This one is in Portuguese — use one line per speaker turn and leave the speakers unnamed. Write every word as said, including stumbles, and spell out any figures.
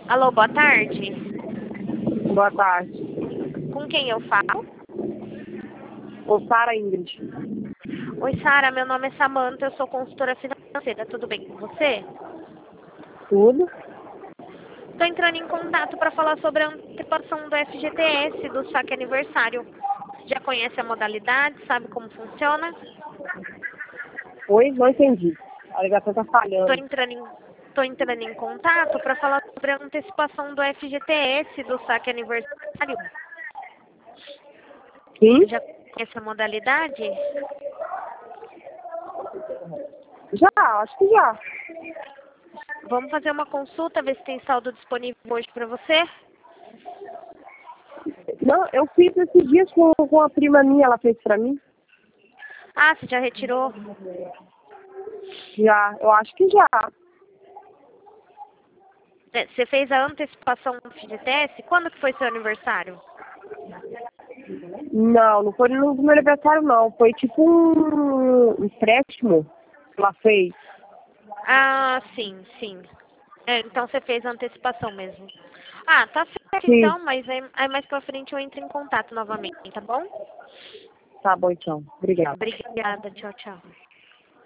Alô, boa tarde.
Boa tarde.
Com quem eu falo?
Ô, Sara Ingrid.
Oi, Sara, meu nome é Samanta, eu sou consultora financeira. Tudo bem com você?
Tudo?
Estou entrando em contato para falar sobre a antecipação do F G T S, do saque aniversário. Já conhece a modalidade? Sabe como funciona?
Oi? Não entendi. A ligação tá
Estou
falhando.
entrando em, tô entrando em contato para falar sobre a antecipação do F G T S, do saque aniversário.
Sim?
Já conhece a modalidade?
Já, acho que já.
Vamos fazer uma consulta, ver se tem saldo disponível hoje para você?
Não, eu fiz esses dias com, com a prima minha, ela fez pra mim.
Ah, você já retirou?
Já, eu acho que já.
É, Você fez a antecipação do F G T S? Quando que foi seu aniversário?
Não, não foi no meu aniversário, não. Foi tipo um empréstimo que ela fez.
Ah, sim, sim. É, então você fez a antecipação mesmo. Ah, tá certo
Sim.
então, mas aí, aí mais pra frente eu entro em contato novamente, tá bom?
Tá bom, então. Obrigada.
Obrigada, tchau, tchau.